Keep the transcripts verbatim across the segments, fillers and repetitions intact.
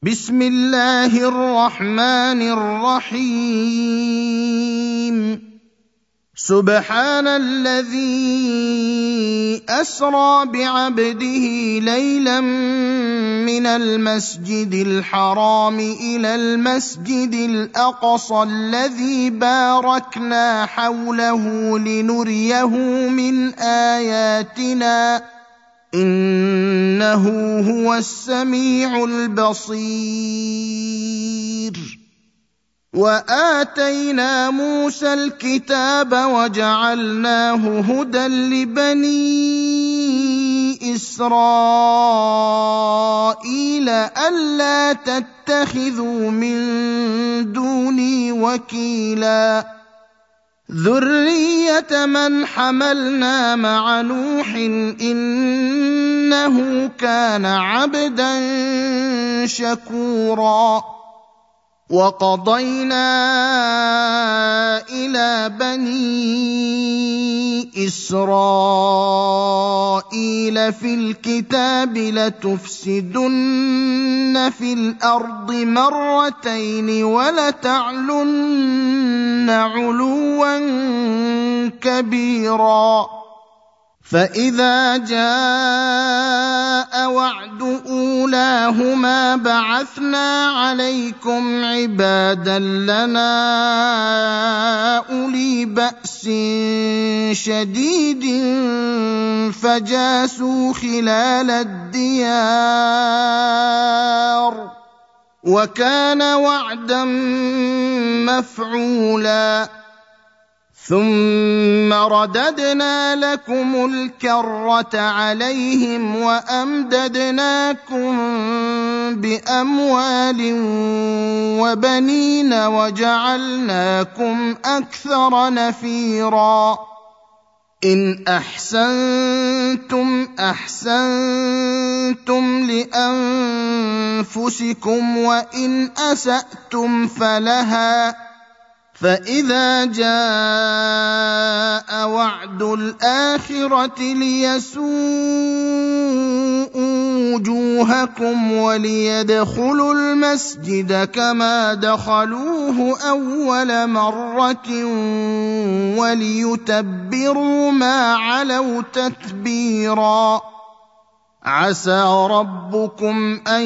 بسم الله الرحمن الرحيم سبحان الذي أسرى بعبده ليلا من المسجد الحرام إلى المسجد الأقصى الذي باركنا حوله لنريه من آياتنا إنه هو السميع البصير وآتينا موسى الكتاب وجعلناه هدى لبني إسرائيل ألا تتخذوا من دوني وكيلا ذرية من حملنا مع نوح إنه كان عبدا شكورا وقضينا إلى بني إسرائيل في الكتاب لتفسدن في الأرض مرتين ولتعلن علوا كبيرا فإذا جاء وعد أولاهما بعثنا عليكم عبادا لنا أولي بأس شديد فجاسوا خلال الديار وكان وعدا مفعولا ثم رددنا لكم الكرة عليهم وأمددناكم بأموال وبنين وجعلناكم أكثر نفيرا إن أحسنتم أحسنتم لأنفسكم وإن أسأتم فلها فإذا جاء وعد الآخرة ليسوءوا وجوهكم وليدخلوا المسجد كما دخلوه أول مرة وليتبروا ما علوا تتبيرا عسى ربكم أن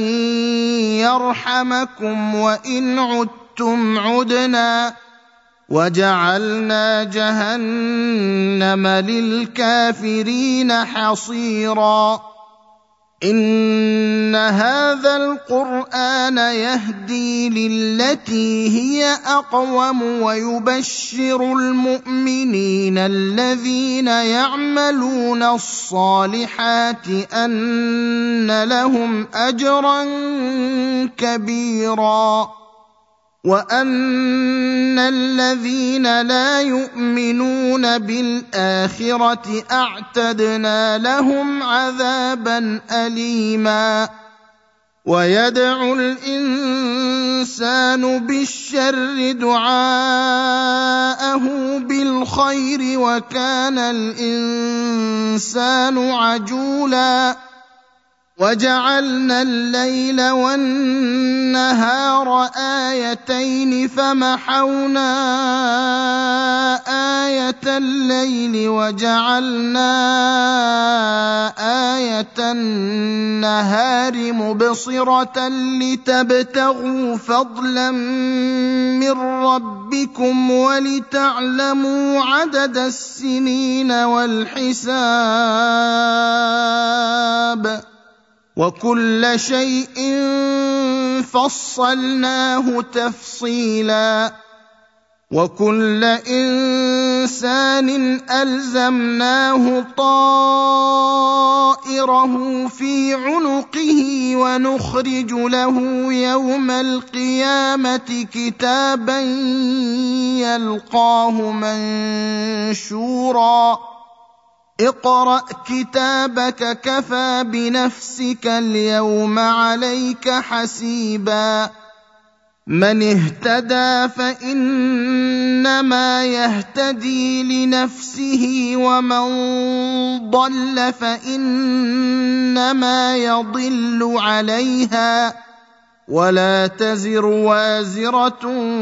يرحمكم وإن عدتم عدنا وجعلنا جهنم للكافرين حصيرا إن هذا القرآن يهدي للتي هي أقوم ويبشر المؤمنين الذين يعملون الصالحات أن لهم أجرا كبيرا وأن الذين لا يؤمنون بالآخرة أعتدنا لهم عذابا أليما ويدعو الإنسان بالشر دعاءه بالخير وكان الإنسان عجولا وجعلنا الليل والنهار آيتين فمحونا آية الليل وجعلنا آية النهار مبصرة لتبتغوا فضلا من ربكم ولتعلموا عدد السنين والحساب وكل شيء فصلناه تفصيلا وكل إنسان ألزمناه طائره في عنقه ونخرج له يوم القيامة كتابا يلقاه منشورا اقرأ كتابك كفى بنفسك اليوم عليك حسيبا من اهتدى فإنما يهتدي لنفسه ومن ضل فإنما يضل عليها ولا تزر وازرة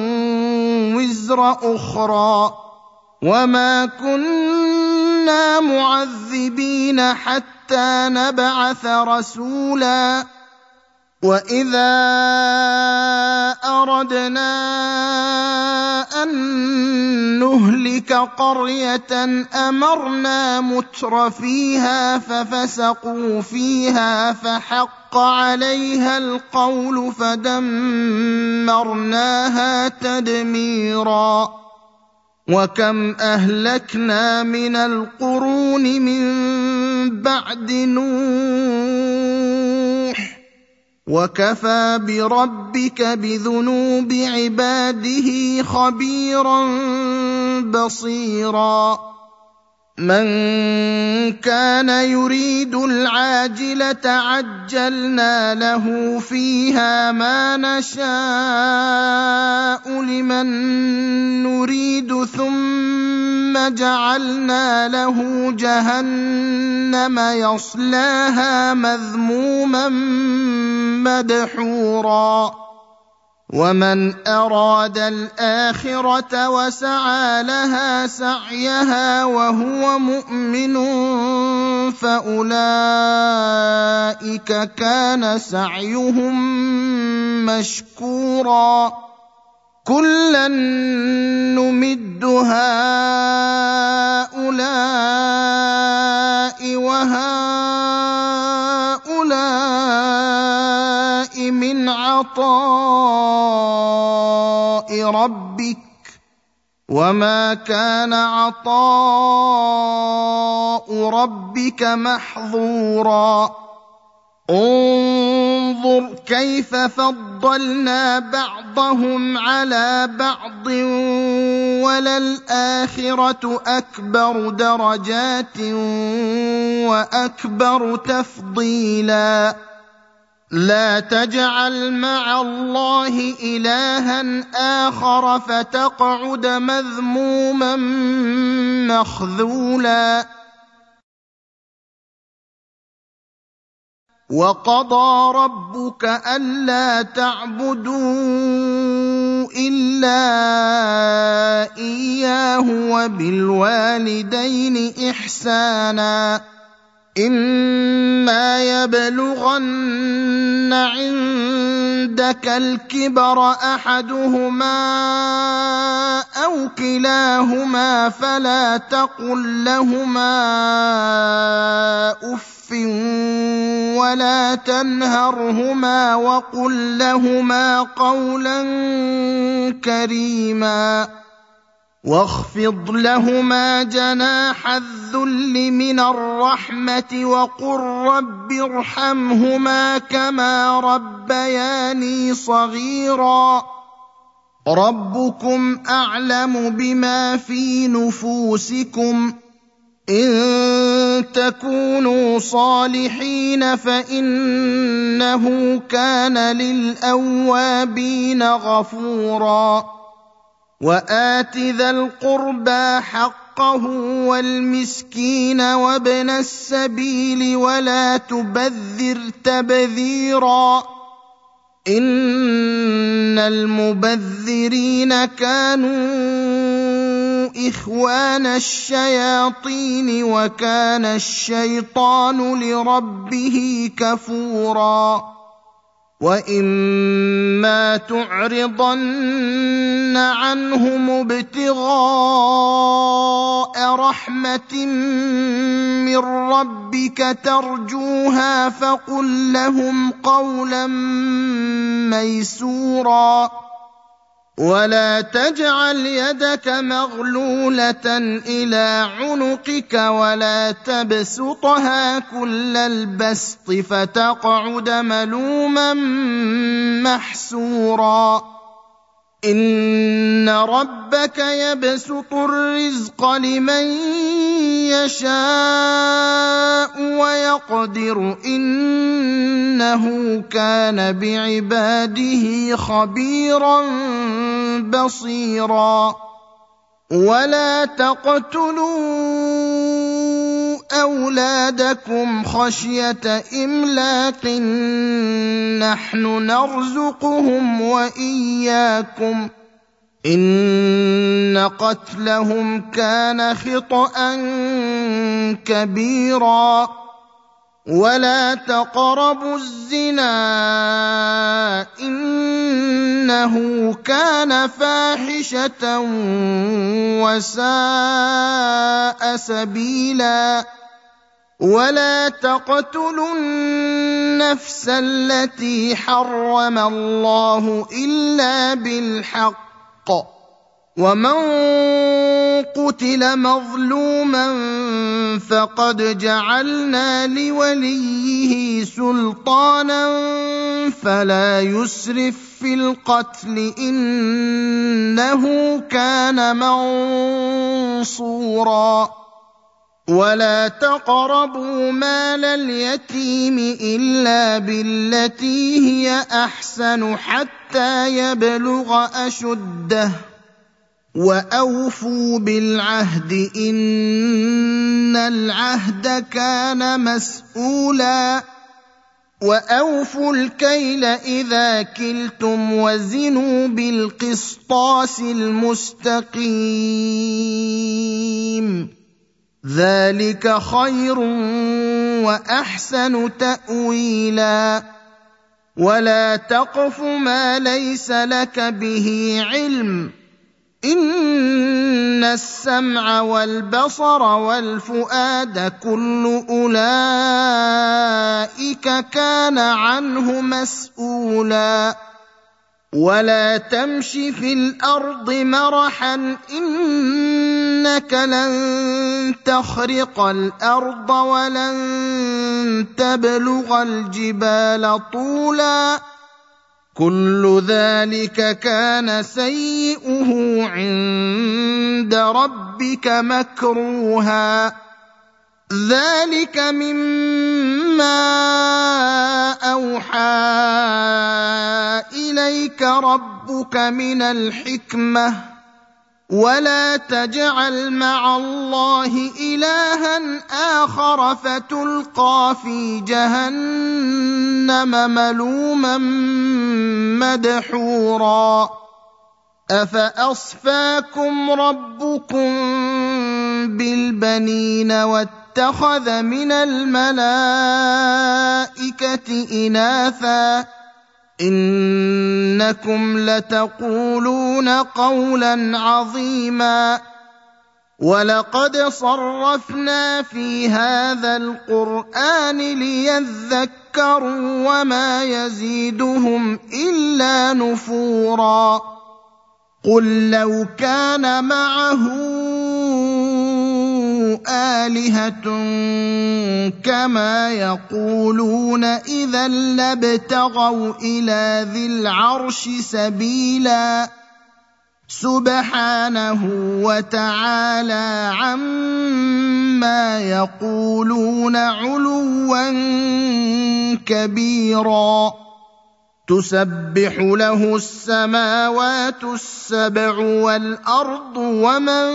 وزر أخرى، وما كنا معذبين حتى نبعث رسولا. وإذا أردنا أن نهلك قرية أمرنا متر فيها ففسقوا فيها فحق عليها القول فدمرناها تدميرا. وكم أهلكنا من القرون من بعد نوح، وكفى بربك بذنوب عباده خبيرا بصيرا. من كان يريد العاجلة عجلنا له فيها ما نشاء لمن نريد ثم جعلنا له جهنم يصلاها مذموما مدحورا. ومن أراد الآخرة وسعى لها سعيها وهو مؤمن فأولئك كان سعيهم مشكورا. كلا نمد هؤلاء وهؤلاء من عطاء ربك، وما كان عطاء ربك محظورا. انظر كيف فضلنا بعضهم على بعض وللآخرة أكبر درجات وأكبر تفضيلا. لا تجعل مع الله إلها آخر فتقعد مذموما مخذولا. وقضى ربك ألا تعبدوا إلا إياه وبالوالدين إحسانا. إما يبلغن عندك الكبر أحدهما أو كلاهما فلا تقل لهما أف ولا تنهرهما وقل لهما قولا كريما. واخفض لهما جناح الذل من الرحمة وقل رب ارحمهما كما ربياني صغيرا. ربكم أعلم بما في نفوسكم، إن تكونوا صالحين فإنه كان للأوابين غفورا. وآت ذا القربى حقه والمسكين وابن السبيل ولا تبذر تبذيرا، إن المبذرين كانوا إخوان الشياطين وكان الشيطان لربه كفورا. وإما تعرضن عنهم ابتغاء رحمة من ربك ترجوها فقل لهم قولا ميسورا. ولا تجعل يدك مغلولة إلى عنقك ولا تبسطها كل البسط فتقعد ملوما محسورا. إن ربك يبسط الرزق لمن يشاء ويقدر إنه كان بعباده خبيرا بصيرا. ولا تقتلوا أولادكم خشية إملاق، نحن نرزقهم وإياكم إن قتلهم كان خطأ كبيرا ولا تقربوا الزنا إنه كان فاحشة وساء سبيلا ولا تقتلوا النفس التي حرم الله إلا بالحق ومن قتل مظلوما فقد جعلنا لوليه سلطانا فلا يسرف في القتل إنه كان منصورا ولا تقربوا مال اليتيم إلا بالتي هي أحسن حتى يبلغ أشده وأوفوا بالعهد إن العهد كان مسؤولا وأوفوا الكيل إذا كلتم وزنوا بالقسطاس المستقيم ذلك خير وأحسن تأويلا ولا تقف ما ليس لك به علم إن السمع والبصر والفؤاد كل أولئك كان عنه مسؤولا ولا تمش في الأرض مرحا إنك لن تخرق الأرض ولن تبلغ الجبال طولا كل ذلك كان سيئه عند ربك مكروها ذلك مما أوحى إليك ربك من الحكمة ولا تجعل مع الله إلها آخر فتلقى في جهنم ملوما مدحورا أفأصفاكم ربكم بالبنين واتخذ من الملائكة إناثا إنكم لتقولون قولا عظيما ولقد صرفنا في هذا القرآن ليذكروا وما يزيدهم إلا نفورا قل لو كان معه آلهة كما يقولون إذا لابتغوا إلى ذي العرش سبيلا سبحانه وتعالى عما يقولون علوا كبيرا تسبح له السماوات السبع والأرض ومن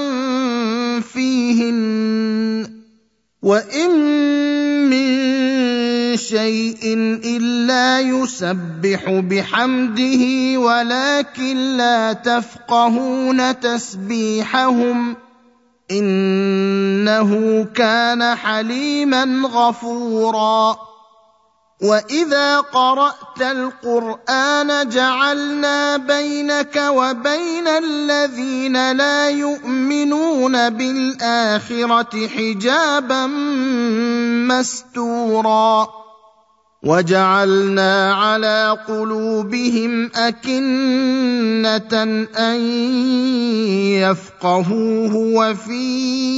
فيهن وإن من شيء إلا يسبح بحمده ولكن لا تفقهون تسبيحهم إنه كان حليما غفورا وإذا قرأت القرآن جعلنا بينك وبين الذين لا يؤمنون بالآخرة حجابا مستورا وجعلنا على قلوبهم أكنة أن يفقهوه وفي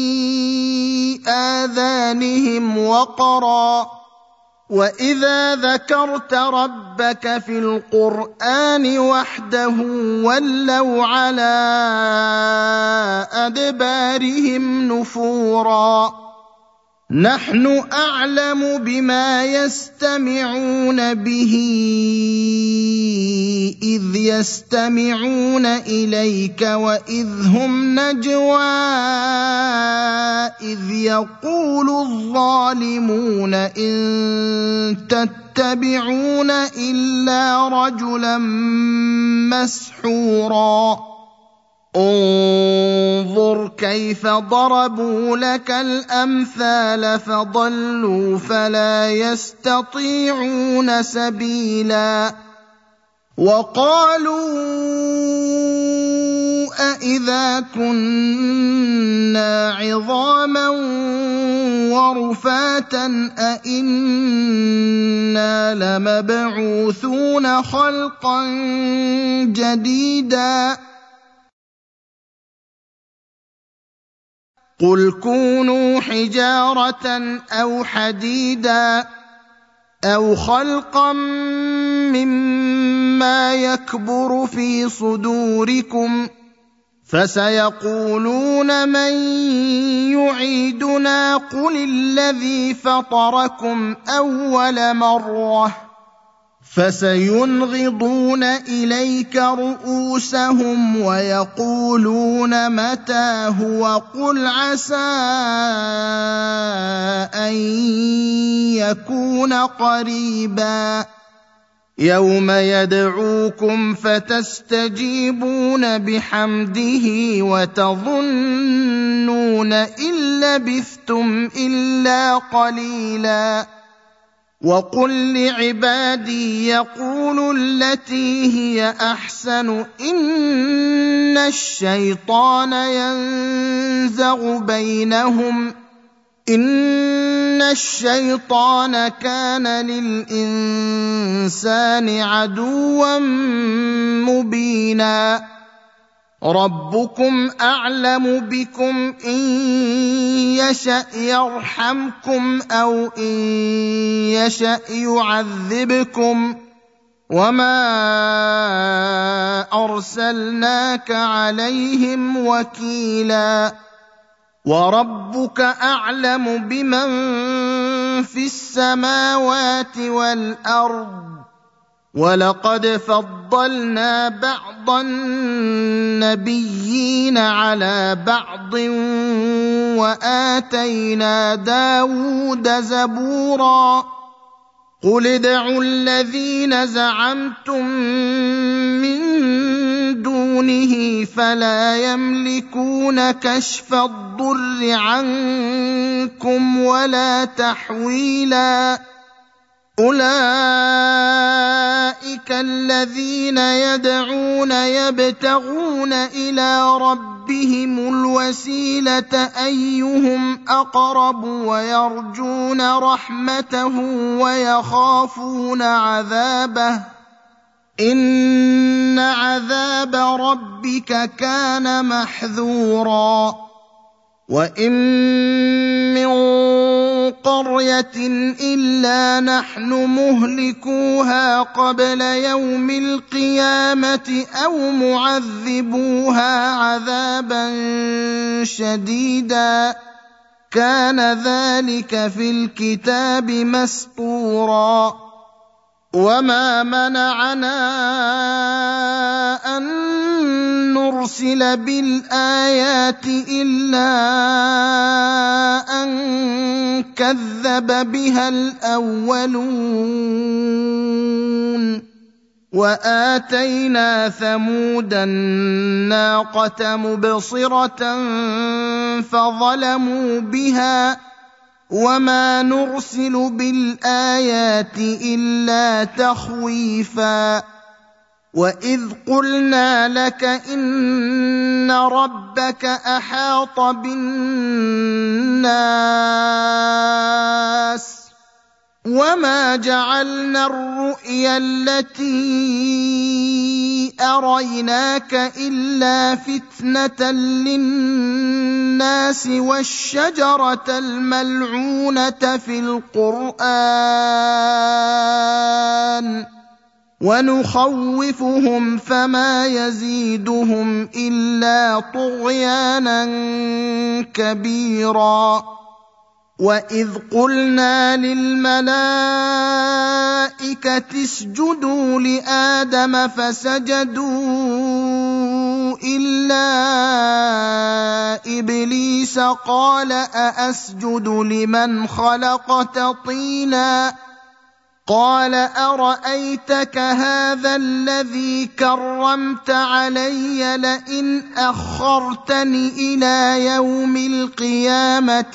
آذانهم وقرا وإذا ذكرت ربك في القرآن وحده ولوا على أدبارهم نفورا نحن أعلم بما يستمعون به إذ يستمعون إليك وإذ هم نجوى إذ يقول الظالمون إن تتبعون يتبعون إلا رجلا مسحورا انظر كيف ضربوا لك الأمثال فضلوا فلا يستطيعون سبيلا وقالوا أإذا كنا عظاما ورفاتا أإنا لمبعوثون خلقا جديدا قل كونوا حجارة أو حديدا أو خلقا مما يكبر في صدوركم فسيقولون من يعيدنا قل الذي فطركم أول مرة فسينغضون إليك رؤوسهم ويقولون متى هو قل عسى أن يكون قريبا يوم يدعوكم فتستجيبون بحمده وتظنون إن لبثتم إلا قليلا وقل لعبادي يقولوا التي هي أحسن إن الشيطان ينزغ بينهم إن الشيطان كان للإنسان عدوا مبينا ربكم أعلم بكم إن يشأ يرحمكم أو إن يشأ يعذبكم وما أرسلناك عليهم وكيلا وربك أعلم بمن في السماوات والأرض ولقد فضلنا بعض النبيين على بعض وآتينا داود زبورا قل ادعوا الذين زعمتم من دونه فلا يملكون كشف الضر عنكم ولا تحويلا أولئك الذين يدعون يبتغون إلى ربهم الوسيلة أيهم أقرب ويرجون رحمته ويخافون عذابه إن عذاب ربك كان محذورا وإن من قرية إلا نحن مهلكوها قبل يوم القيامة أو معذبوها عذابا شديدا كان ذلك في الكتاب مسطورا وما منعنا أن نرسل بالآيات إلا أن كذب بها الأولون وآتينا ثمود الناقة مبصرة فظلموا بها وما نرسل بالآيات إلا تخويفا وإذ قلنا لك إن ربك أحاط بالناس وما جعلنا الرؤيا التي أريناك إلا فتنة للناس والشجرة الملعونة في القرآن ونخوفهم فما يزيدهم إلا طغيانا كبيرا وإذ قلنا للملائكة اسجدوا لآدم فسجدوا إلا إبليس قال أأسجد لمن خلقت طينا قال أرأيتك هذا الذي كرمت علي لئن أخرتني إلى يوم القيامة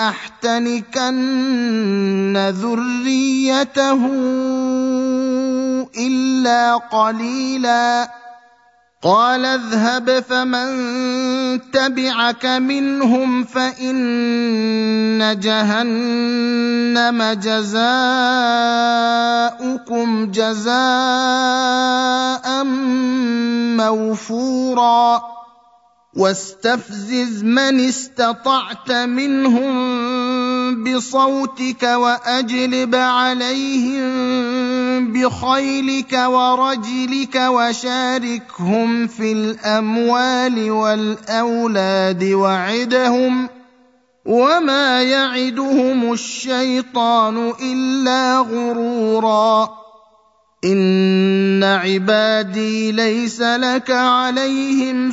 لأحتنكن ذريته إلا قليلا قال اذهب فمن تبعك منهم فإن جهنم جزاؤكم جزاء موفورا واستفزز من استطعت منهم بصوتك وأجلب عليهم بخيلك ورجلك وشاركهم في الأموال والأولاد وعدهم وما يعدهم الشيطان إلا غرورا إن عبادي ليس لك عليهم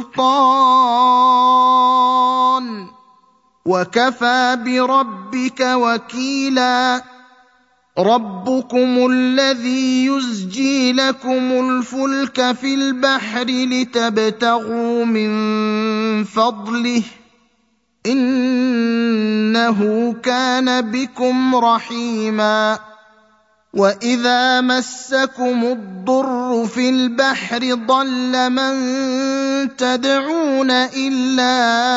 سلطان وكفى بربك وكيلا ربكم الذي يزجي لكم الفلك في البحر لتبتغوا من فضله إنه كان بكم رحيما وإذا مسكم الضر في البحر ضل من تدعون إلا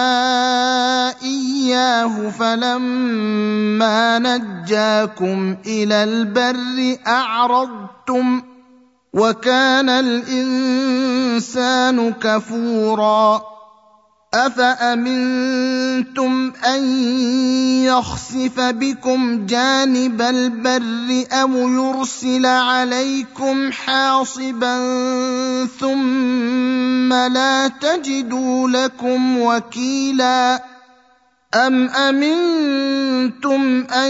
إياه فلما نجاكم إلى البر أعرضتم وكان الإنسان كفورا أفأمنتم أن يخسف بكم جانب البر أو يرسل عليكم حاصبا ثم لا تجدوا لكم وكيلا أم أمنتم أن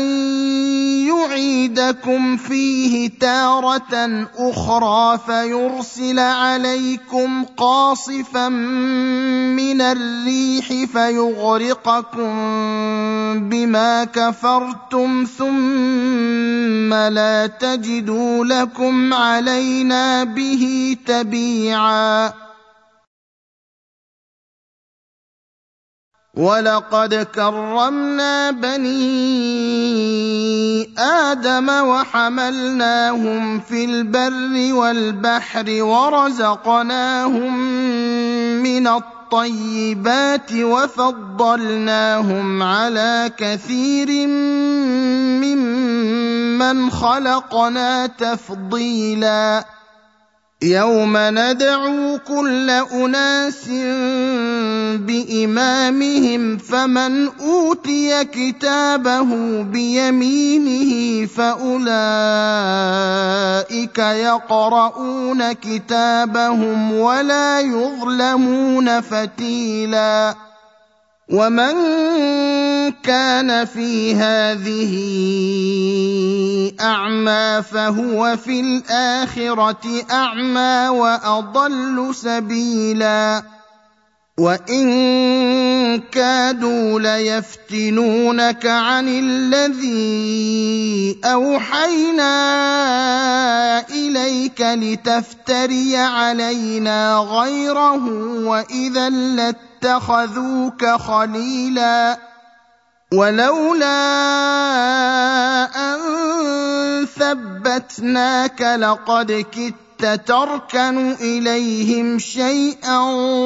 يعيدكم فيه تارة أخرى فيرسل عليكم قاصفا من الريح فيغرقكم بما كفرتم ثم لا تجدوا لكم علينا به تبيعا ولقد كرمنا بني آدم وحملناهم في البر والبحر ورزقناهم من الطيبات وفضلناهم على كثير ممن خلقنا تفضيلا يوم ندعو كل أناس بإمامهم فمن أوتي كتابه بيمينه فأولئك يقرؤون كتابهم ولا يظلمون فتيلا ومن كان في هذه أعمى فهو في الآخرة أعمى وأضل سبيلا وإن كادوا ليفتنونك عن الذي أوحينا إليك لتفتري علينا غيره وإذا لاتخذوك خليلا ولولا أن ثبتناك لقد كدت تركن إليهم شيئا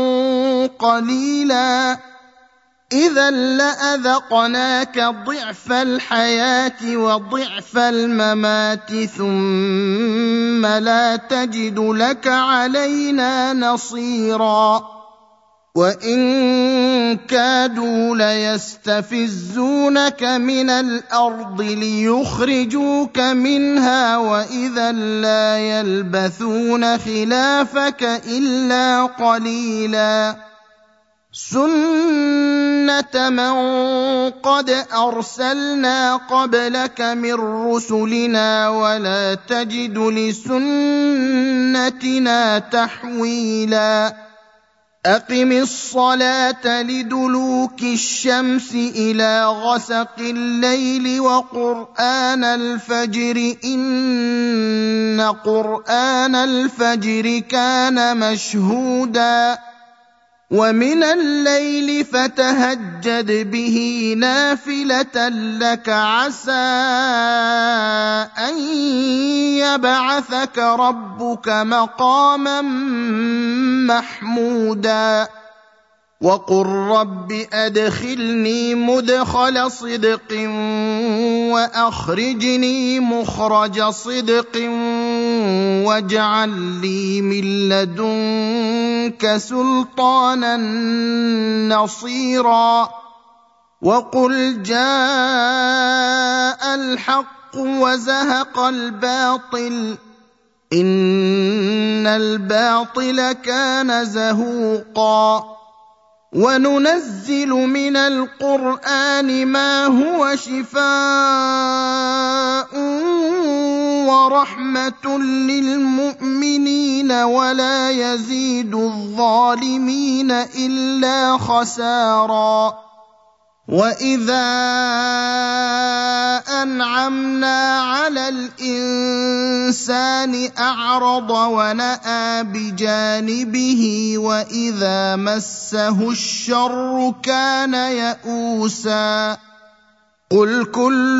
قليلا إذا لأذقناك ضعف الحياة وضعف الممات ثم لا تجد لك علينا نصيرا وإن كادوا ليستفزونك من الأرض ليخرجوك منها وإذا لا يلبثون خلافك إلا قليلا سنة من قد أرسلنا قبلك من رسلنا ولا تجد لسنتنا تحويلا أقم الصلاة لدلوك الشمس إلى غسق الليل وقرآن الفجر إن قرآن الفجر كان مشهودا ومن الليل فتهجد به نافلة لك عسى أن يبعثك ربك مقاما محمودا وقل رب أدخلني مدخل صدق وأخرجني مخرج صدق واجعل لي من لدنك سلطانا نصيرا وقل جاء الحق وزهق الباطل إن الباطل كان زهوقا وننزل من القرآن ما هو شفاء ورحمة للمؤمنين ولا يزيد الظالمين إلا خسارا وإذا أنعمنا على الإنسان أعرض ونأى بجانبه وإذا مسه الشر كان يئوسا قل كل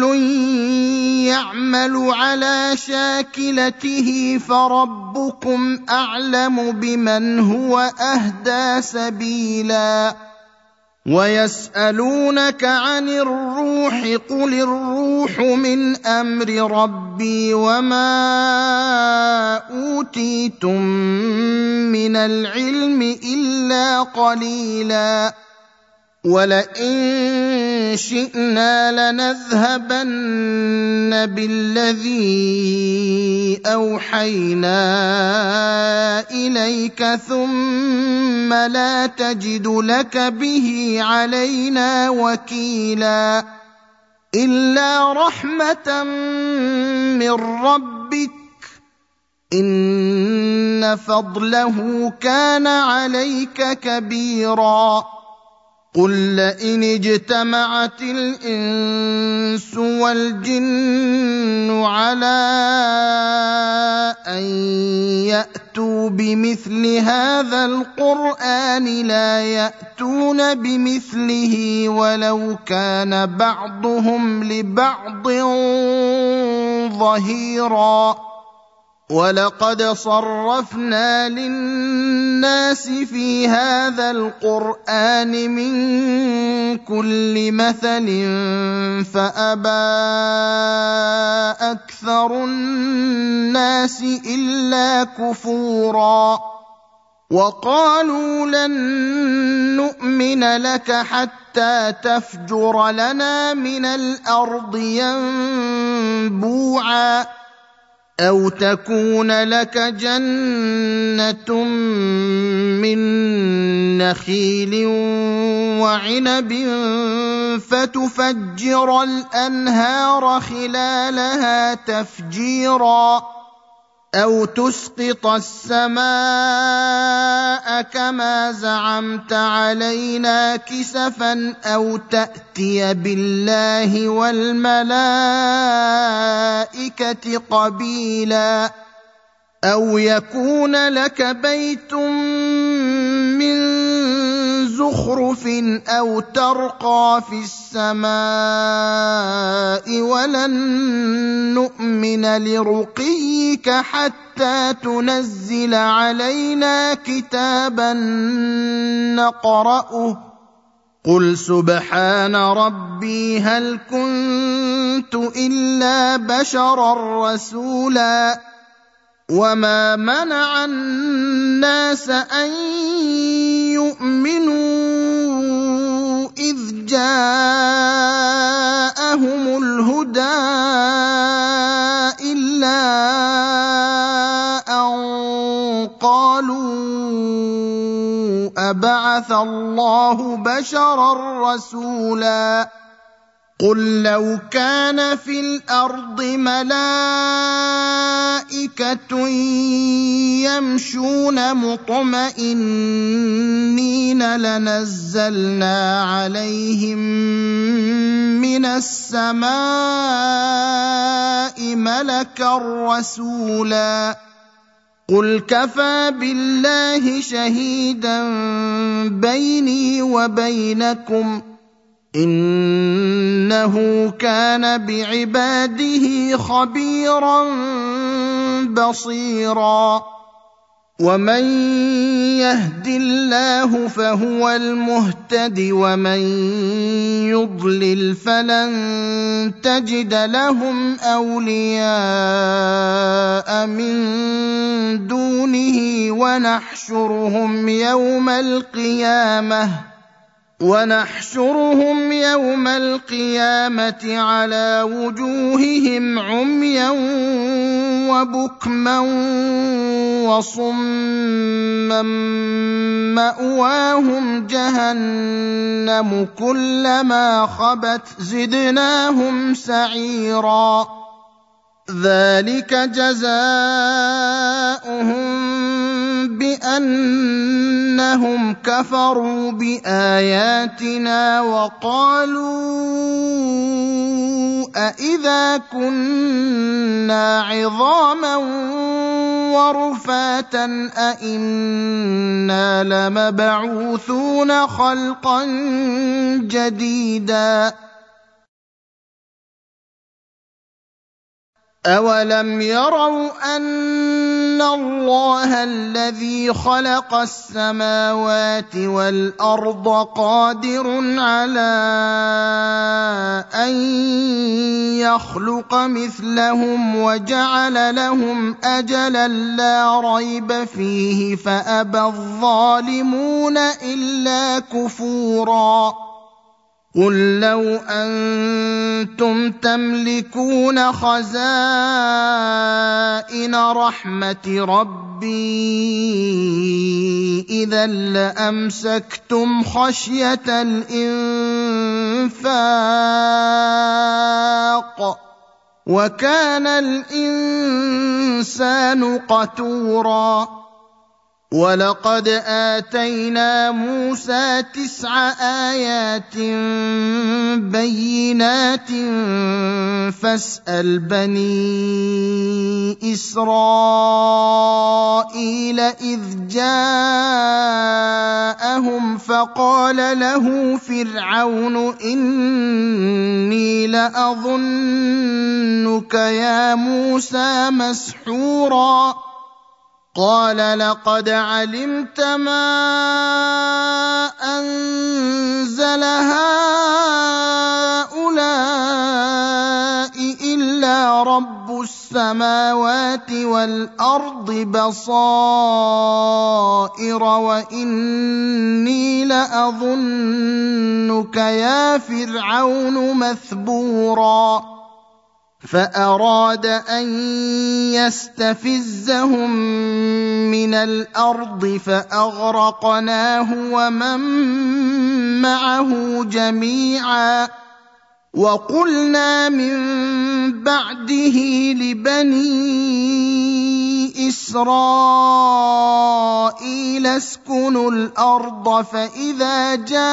يعمل على شاكلته فربكم أعلم بمن هو أهدى سبيلا ويسألونك عن الروح قل الروح من أمر ربي وما أوتيتم من العلم إلا قليلا ولئن شئنا لنذهبن بالذي أوحينا إليك ثم لا تجد لك به علينا وكيلا إلا رحمة من ربك إن فضله كان عليك كبيرا قل لئن اجتمعت الإنس والجن على أن يأتوا بمثل هذا القرآن لا يأتون بمثله ولو كان بعضهم لبعض ظهيرا ولقد صرفنا للناس في هذا القرآن من كل مثل فأبى أكثر الناس إلا كفورا وقالوا لن نؤمن لك حتى تفجر لنا من الأرض ينبوعا أو تكون لك جنة من نخيل وعنب فتفجر الأنهار خلالها تفجيرا أو تسقط السماء كما زعمت علينا كسفا أو تأتي بالله والملائكة قبيلا أو يكون لك بيت من زخرف أو ترقى في السماء ولن نؤمن لرقيك حتى تنزل علينا كتابا نقرأه قل سبحان ربي هل كنت إلا بشرا رسولا وما منع الناس أن يؤمنوا إذ جاءهم الهدى إلا أن قالوا أبعث الله بشرا رسولا قل لو كان في الارض ملائكه يمشون مطمئنين لنزلنا عليهم من السماء ملكا رسولا قل كفى بالله شهيدا بيني وبينكم إنه كان بعباده خبيرا بصيرا ومن يهد الله فهو المهتد ومن يضلل فلن تجد لهم أولياء من دونه ونحشرهم يوم القيامة ونحشرهم يوم القيامة على وجوههم عميا وبكما وصما مأواهم جهنم كلما خبت زدناهم سعيرا ذلك جزاؤهم بأنهم كفروا بآياتنا وقالوا أإذا كنا عظاما ورفاتا أإنا لمبعوثون خلقا جديدا أولم يروا أن الله الذي خلق السماوات والأرض قادر على أن يخلق مثلهم وجعل لهم أجلا لا ريب فيه فأبى الظالمون إلا كفورا قل لو أنتم تملكون خزائن رحمة ربي إذا لأمسكتم خشية الإنفاق وكان الإنسان قتورا ولقد آتينا موسى تسع آيات بينات فاسأل بني إسرائيل إذ جاءهم فقال له فرعون إني لأظنك يا موسى مسحورا قال لقد علمت ما أنزل هؤلاء إلا رب السماوات والأرض بصائر وإني لأظنك يا فرعون مثبورا فأراد أن يستفزهم من الأرض فأغرقناه ومن معه جميعا وقلنا من بعده لبني إسرائيل اسكنوا الأرض فإذا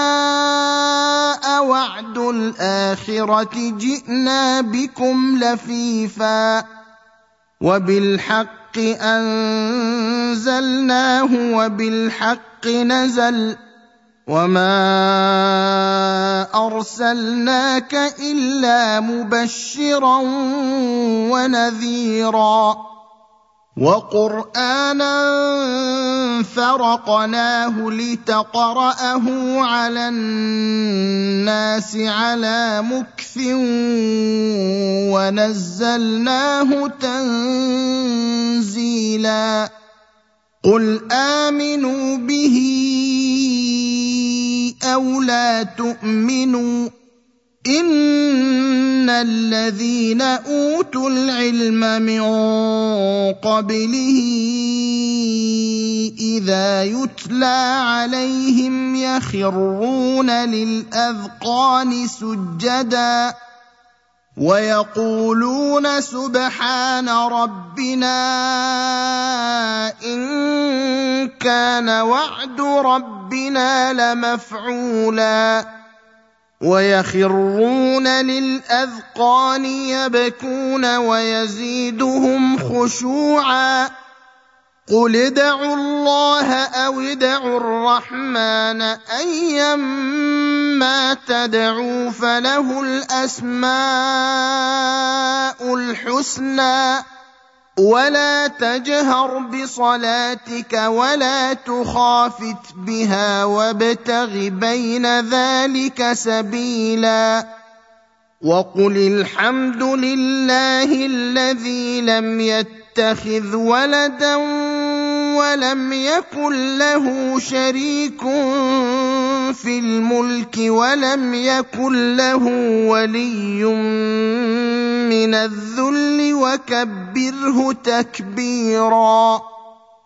جاء وعد الآخرة جئنا بكم لفيفا وبالحق أنزلناه وبالحق نزل وما أرسلناك إلا مبشرا ونذيرا وقرآنا فرقناه لتقرأه على الناس على مكث ونزلناه تنزيلا قل آمنوا به أو لا تؤمنوا إن الذين أوتوا العلم من قبله إذا يتلى عليهم يخرون للأذقان سجدا ويقولون سبحان ربنا إن كان وعد ربنا لمفعولا ويخرون للأذقان يبكون ويزيدهم خشوعا قل ادعوا الله أو ادعوا الرحمن أيما تدعوا فله الأسماء الحسنى ولا تجهر بصلاتك ولا تخافت بها وابتغ بين ذلك سبيلا وقل الحمد لله الذي لم يتخذ ولدا ولم يكن له شريك في الملك ولم يكن له ولي من الذل وكبره تكبيرا